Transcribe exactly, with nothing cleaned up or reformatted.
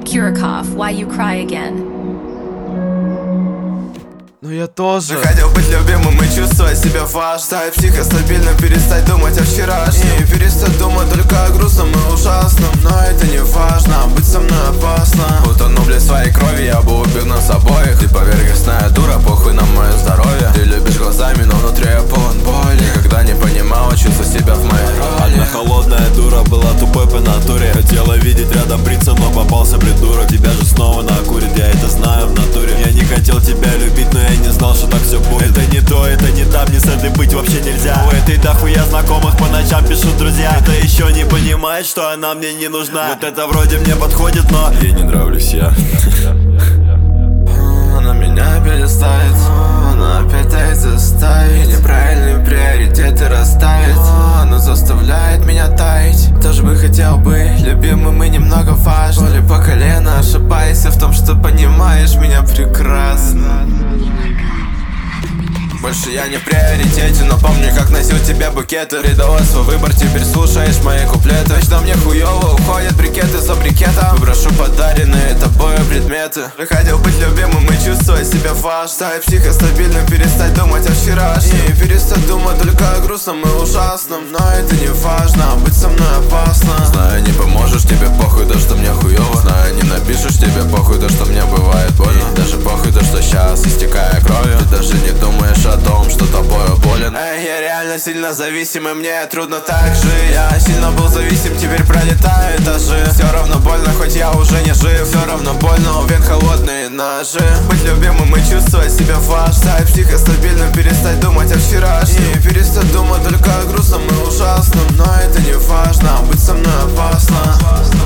Kurikov, why you cry again? Ну я тоже хотел быть любимым и чувствовать себя важным, стать психостабильным, перестать думать о вчерашнем и перестать думать только о грустном и ужасном. Но это не важно, быть со мной опасно. Утону, блядь, в своей крови, я бы убил нас обоих. Ты поверхностная дура, похуй на мое здоровье. Ты любишь глазами, но внутри я полон боли. Никогда не понимала чувства себя в моей роли. Одна холодная дура была тупой по натуре. Хотела видеть рядом принца, но попался придурок. Тебя же снова накурит, я это знаю в натуре. Я не хотел тебя любить, но я не знал, что так все будет. Это не то, это не там, не с этой быть вообще нельзя. У этой дохуя знакомых по ночам пишут друзья. Это еще не понимает, что она мне не нужна. Вот это вроде мне подходит, но ей не нравлюсь я. Она меня переставит, она опять дает заставить неправильные приоритеты расставить. Она заставляет меня таять. Тоже бы хотел быть любимым и немного важным. Боли по колено, ошибайся в том, что понимаешь меня прекрасно. Больше я не в приоритете, но помню, как носил тебе букеты. Передала свой выбор, теперь слушаешь мои куплеты. Что мне хуёво уходят брикеты за брикетом. Выброшу подаренные тобою предметы. Хотел быть любимым и чувствовать себя важным, стать психостабильным, перестать думать о вчерашнем и перестать думать только о грустном и ужасном. Но это не важно, быть со мной опасно. Знаю, не поможешь, тебе похуй то, что мне хуёво. Знаю, не напишешь, тебе похуй то, что мне бывает больно. И даже похуй то, что сейчас истекая кровью. Ты даже не думаешь о том, что тобою болен. Эй, я реально сильно зависимый, мне трудно так же. Я сильно был зависим, теперь пролетаю этажи. Все равно больно, хоть я уже не жив. Все равно больно, у вен холодные ножи. Быть любимым и чувствовать себя важным, стать психостабильным, перестать думать о вчерашнем и перестать думать только о грустном и ужасном. Но это не важно, быть со мной опасно.